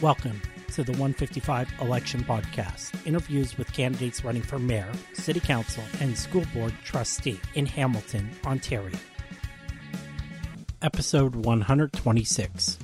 Welcome to the 155 Election Podcast. Interviews with candidates running for mayor, city council, and school board trustee in Hamilton, Ontario. Episode 126.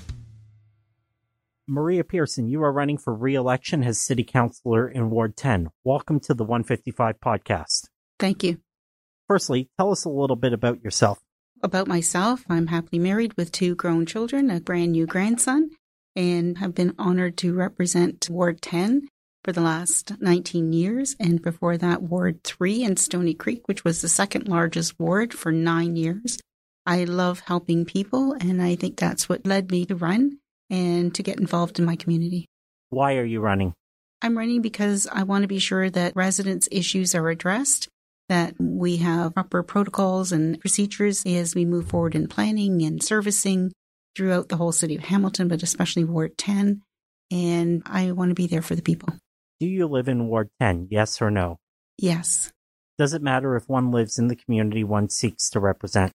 Maria Pearson, you are running for re-election as city councilor in Ward 10. Welcome to the 155 Podcast. Thank you. Firstly, tell us a little bit about yourself. About myself, I'm happily married with 2 grown children, a brand new grandson, and have been honored to represent Ward 10 for the last 19 years, and before that Ward 3 in Stoney Creek, which was the second largest ward for 9 years. I love helping people, and I think that's what led me to run and to get involved in my community. Why are you running? I'm running because I want to be sure that residents' issues are addressed, that we have proper protocols and procedures as we move forward in planning and servicing throughout the whole city of Hamilton, but especially Ward 10. And I want to be there for the people. Do you live in Ward 10, yes or no? Yes. Does it matter if one lives in the community one seeks to represent?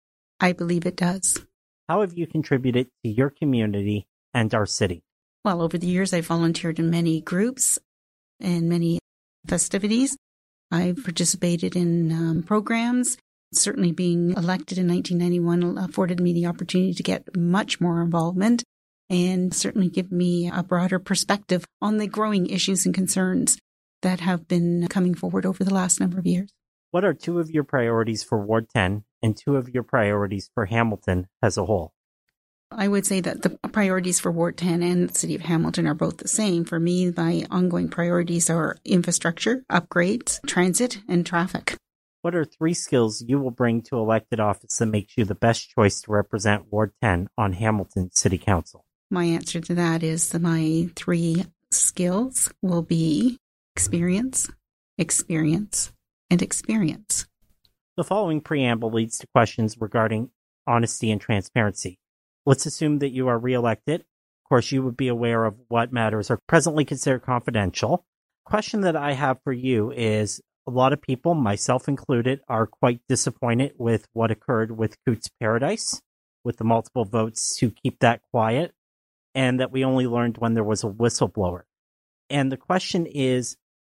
I believe it does. How have you contributed to your community and our city? Well, over the years, I've volunteered in many groups and many festivities. I've participated in programs. Certainly being elected in 1991 afforded me the opportunity to get much more involvement and certainly give me a broader perspective on the growing issues and concerns that have been coming forward over the last number of years. What are 2 of your priorities for Ward 10 and 2 of your priorities for Hamilton as a whole? I would say that the priorities for Ward 10 and the City of Hamilton are both the same. For me, my ongoing priorities are infrastructure, upgrades, transit, and traffic. What are 3 skills you will bring to elected office that makes you the best choice to represent Ward 10 on Hamilton City Council? My answer to that is that my 3 skills will be experience, experience, and experience. The following preamble leads to questions regarding honesty and transparency. Let's assume that you are re-elected. Of course, you would be aware of what matters are presently considered confidential. Question that I have for you is, a lot of people, myself included, are quite disappointed with what occurred with Cootes Paradise, with the multiple votes to keep that quiet, and that we only learned when there was a whistleblower. And the question is,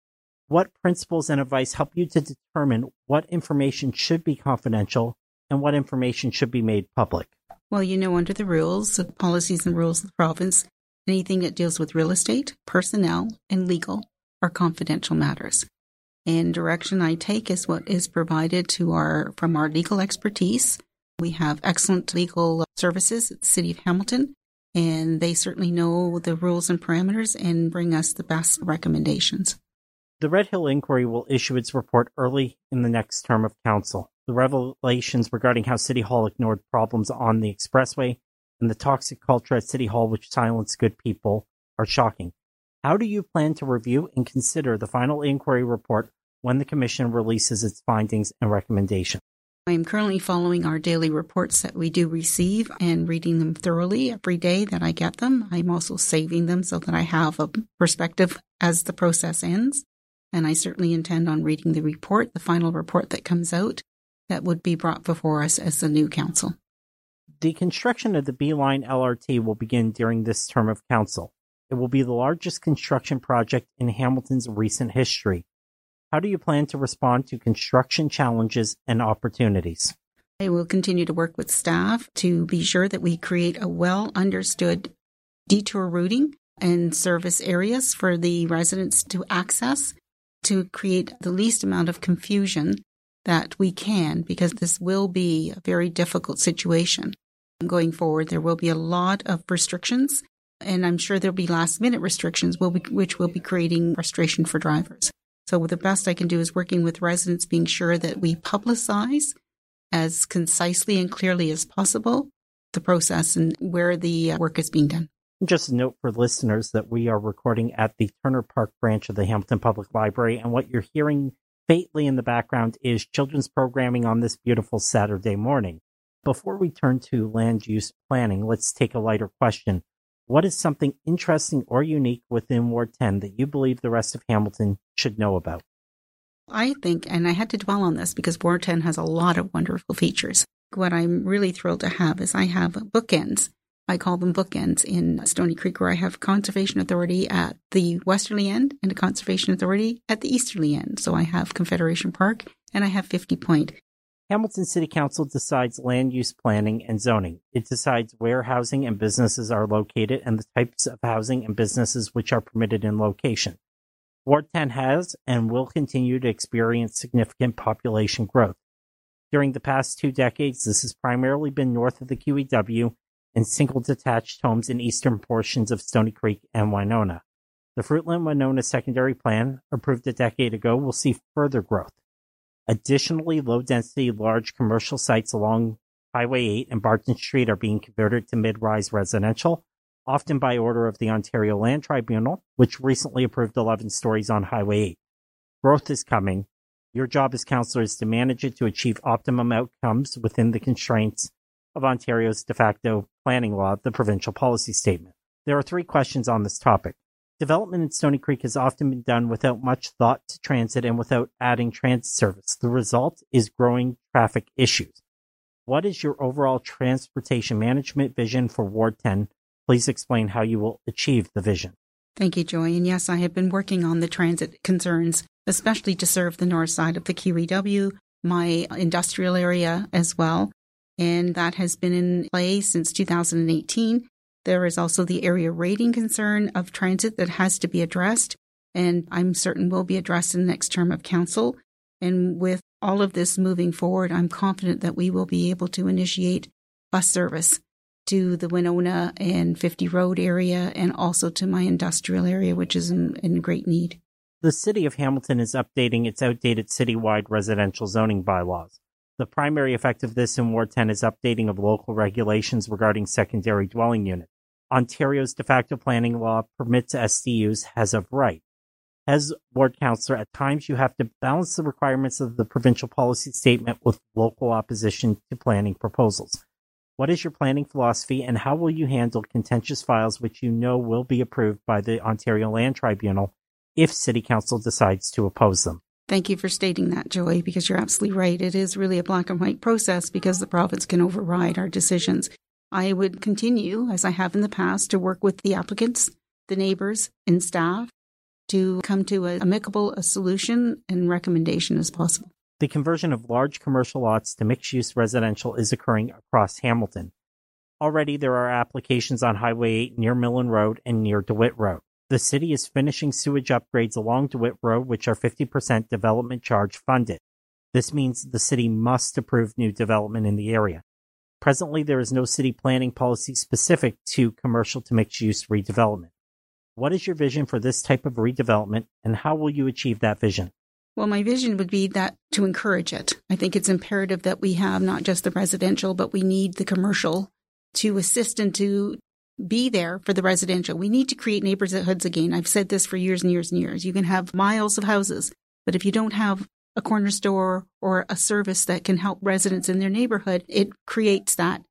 what principles and advice help you to determine what information should be confidential and what information should be made public? Well, under the rules, the policies and rules of the province, anything that deals with real estate, personnel, and legal are confidential matters. And direction I take is what is provided from our legal expertise. We have excellent legal services at the City of Hamilton, and they certainly know the rules and parameters and bring us the best recommendations. The Red Hill Inquiry will issue its report early in the next term of council. The revelations regarding how City Hall ignored problems on the expressway and the toxic culture at City Hall which silenced good people are shocking. How do you plan to review and consider the final inquiry report when the Commission releases its findings and recommendations? I am currently following our daily reports that we do receive and reading them thoroughly every day that I get them. I'm also saving them so that I have a perspective as the process ends. And I certainly intend on reading the report, the final report that comes out, that would be brought before us as the new council. The construction of the B-Line LRT will begin during this term of council. It will be the largest construction project in Hamilton's recent history. How do you plan to respond to construction challenges and opportunities? I will continue to work with staff to be sure that we create a well-understood detour routing and service areas for the residents to access, to create the least amount of confusion that we can, because this will be a very difficult situation. Going forward, there will be a lot of restrictions, and I'm sure there'll be last-minute restrictions which will be creating frustration for drivers. So the best I can do is working with residents, being sure that we publicize as concisely and clearly as possible the process and where the work is being done. Just a note for listeners that we are recording at the Turner Park branch of the Hamilton Public Library, and what you're hearing faintly in the background is children's programming on this beautiful Saturday morning. Before we turn to land use planning, let's take a lighter question. What is something interesting or unique within Ward 10 that you believe the rest of Hamilton should know about? I think, and I had to dwell on this because Ward 10 has a lot of wonderful features. What I'm really thrilled to have is I have bookends I call them bookends in Stoney Creek, where I have conservation authority at the westerly end and a conservation authority at the easterly end. So I have Confederation Park and I have 50 Point. Hamilton City Council decides land use planning and zoning. It decides where housing and businesses are located and the types of housing and businesses which are permitted in location. Ward 10 has and will continue to experience significant population growth. During the past 2 decades, this has primarily been north of the QEW and single detached homes in eastern portions of Stoney Creek and Winona. The Fruitland-Winona Secondary Plan, approved a decade ago, will see further growth. Additionally, low-density large commercial sites along Highway 8 and Barton Street are being converted to mid-rise residential, often by order of the Ontario Land Tribunal, which recently approved 11 stories on Highway 8. Growth is coming. Your job as councillor is to manage it to achieve optimum outcomes within the constraints of Ontario's de facto planning law, the provincial policy statement. There are 3 questions on this topic. Development in Stoney Creek has often been done without much thought to transit and without adding transit service. The result is growing traffic issues. What is your overall transportation management vision for Ward 10? Please explain how you will achieve the vision. Thank you, Joy. And yes, I have been working on the transit concerns, especially to serve the north side of the QEW, my industrial area as well. And that has been in play since 2018. There is also the area rating concern of transit that has to be addressed, and I'm certain will be addressed in the next term of council. And with all of this moving forward, I'm confident that we will be able to initiate bus service to the Winona and 50 Road area and also to my industrial area, which is in great need. The City of Hamilton is updating its outdated citywide residential zoning bylaws. The primary effect of this in Ward 10 is updating of local regulations regarding secondary dwelling units. Ontario's de facto planning law permits SDUs as of right. As ward councillor, at times you have to balance the requirements of the provincial policy statement with local opposition to planning proposals. What is your planning philosophy and how will you handle contentious files which you know will be approved by the Ontario Land Tribunal if City Council decides to oppose them? Thank you for stating that, Joey, because you're absolutely right. It is really a black and white process because the province can override our decisions. I would continue, as I have in the past, to work with the applicants, the neighbours, and staff to come to an amicable solution and recommendation as possible. The conversion of large commercial lots to mixed-use residential is occurring across Hamilton. Already there are applications on Highway 8 near Millen Road and near DeWitt Road. The city is finishing sewage upgrades along DeWitt Road, which are 50% development charge funded. This means the city must approve new development in the area. Presently, there is no city planning policy specific to commercial to mixed-use redevelopment. What is your vision for this type of redevelopment, and how will you achieve that vision? Well, my vision would be that to encourage it. I think it's imperative that we have not just the residential, but we need the commercial to assist and to be there for the residential. We need to create neighborhoods again. I've said this for years and years and years. You can have miles of houses, but if you don't have a corner store or a service that can help residents in their neighborhood, it creates that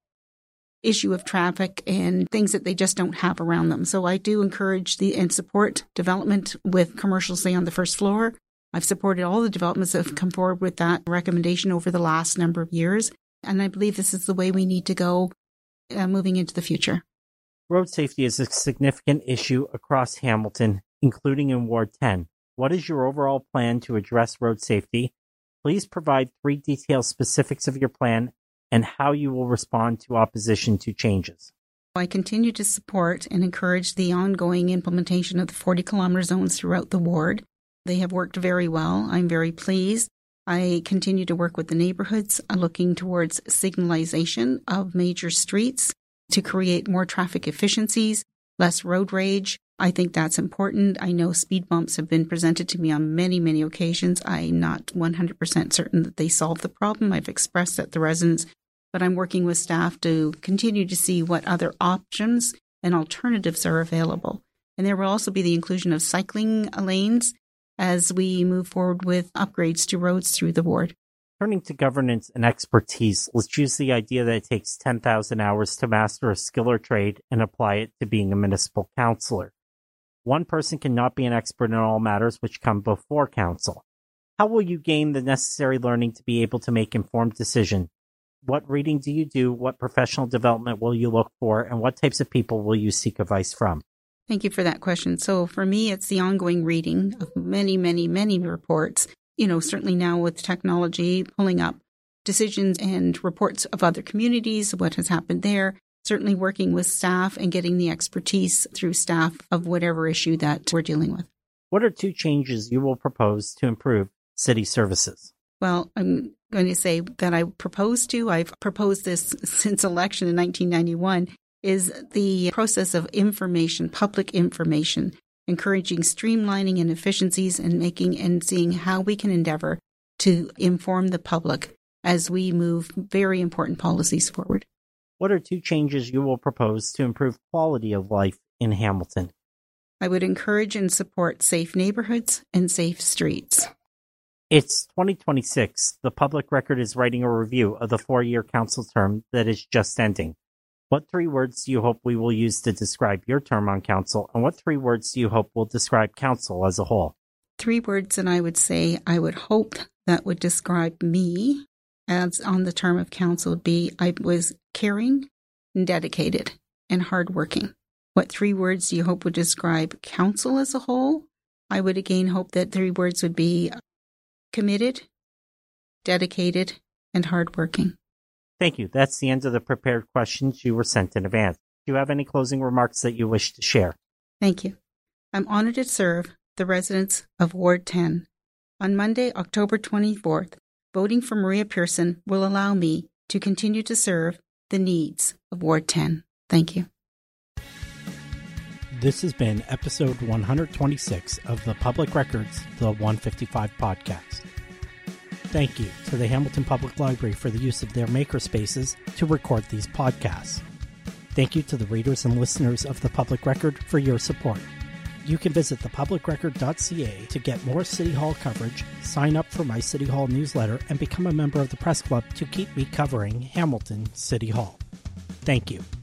issue of traffic and things that they just don't have around them. So I do encourage and support development with commercial, say, on the first floor. I've supported all the developments that have come forward with that recommendation over the last number of years. And I believe this is the way we need to go moving into the future. Road safety is a significant issue across Hamilton, including in Ward 10. What is your overall plan to address road safety? Please provide 3 detailed specifics of your plan and how you will respond to opposition to changes. I continue to support and encourage the ongoing implementation of the 40-kilometer zones throughout the ward. They have worked very well. I'm very pleased. I continue to work with the neighborhoods, looking towards signalization of major streets to create more traffic efficiencies, less road rage. I think that's important. I know speed bumps have been presented to me on many, many occasions. I'm not 100% certain that they solve the problem. I've expressed that to residents, but I'm working with staff to continue to see what other options and alternatives are available. And there will also be the inclusion of cycling lanes as we move forward with upgrades to roads through the ward. Turning to governance and expertise, let's use the idea that it takes 10,000 hours to master a skill or trade and apply it to being a municipal councillor. One person cannot be an expert in all matters which come before council. How will you gain the necessary learning to be able to make informed decisions What reading do you do? What professional development will you look for? And what types of people will you seek advice from? Thank you for that question. So for me, it's the ongoing reading of many, many, many reports. Certainly now with technology, pulling up decisions and reports of other communities, what has happened there, certainly working with staff and getting the expertise through staff of whatever issue that we're dealing with. What are 2 changes you will propose to improve city services? Well, I'm going to say that I've proposed this since election in 1991, is the process of information, public information, encouraging streamlining and efficiencies and seeing how we can endeavor to inform the public as we move very important policies forward. What are 2 changes you will propose to improve quality of life in Hamilton? I would encourage and support safe neighborhoods and safe streets. It's 2026. The Public Record is writing a review of the 4-year council term that is just ending. What 3 words do you hope we will use to describe your term on council, and what 3 words do you hope will describe council as a whole? 3 words that I would say I would hope that would describe me as on the term of council would be I was caring and dedicated and hardworking. What 3 words do you hope would describe council as a whole? I would again hope that 3 words would be committed, dedicated, and hardworking. Thank you. That's the end of the prepared questions you were sent in advance. Do you have any closing remarks that you wish to share? Thank you. I'm honored to serve the residents of Ward 10. On Monday, October 24th, voting for Maria Pearson will allow me to continue to serve the needs of Ward 10. Thank you. This has been episode 126 of the Public Records, the 155 podcast. Thank you to the Hamilton Public Library for the use of their makerspaces to record these podcasts. Thank you to the readers and listeners of the Public Record for your support. You can visit thepublicrecord.ca to get more City Hall coverage, sign up for my City Hall newsletter, and become a member of the press club to keep me covering Hamilton City Hall. Thank you.